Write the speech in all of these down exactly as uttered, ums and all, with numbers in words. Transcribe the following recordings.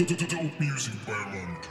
Dope music by Monk.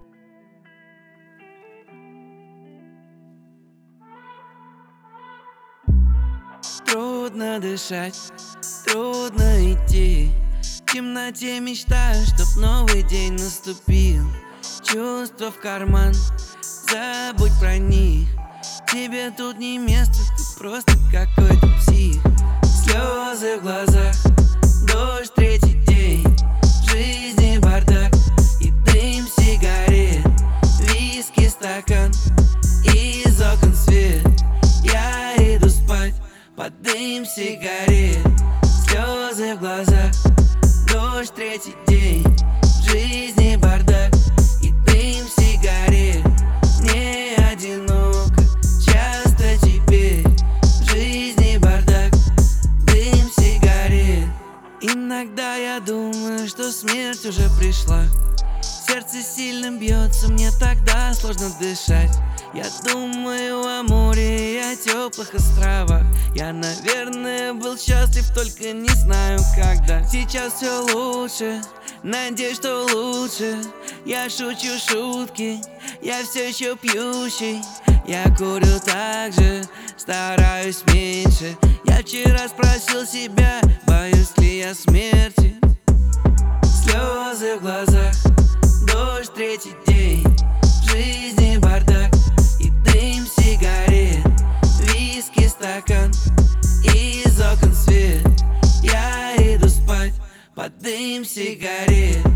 Трудно дышать, трудно идти. В темноте мечтаю, чтоб новый день наступил. Чувства в карман, забудь про них. Тебе тут не место, ты просто какой-то псих. Слезы в глазах, дождь третий день. В жизни бардак и дым сигарет. Виски стакан, из окон свет. Я иду спать под дым сигарет. Слезы в глазах, дождь третий день. В жизни бардак и дым сигарет. Мне одиноко, часто теперь. В жизни бардак, дым сигарет. Иногда я думаю, что смерть уже пришла. Сердце сильно бьется, мне тогда сложно дышать. Я думаю о море и о теплых островах. Я, наверное, был счастлив, только не знаю когда. Сейчас все лучше, надеюсь, что лучше. Я шучу шутки, я все еще пьющий. Я курю так же, стараюсь меньше. Я вчера спросил себя, боюсь ли я смерти. Слезы в глазах, дождь третий день. В жизни бардак и дым сигарет. Виски стакан, из окон свет. Я иду спать под дым сигарет.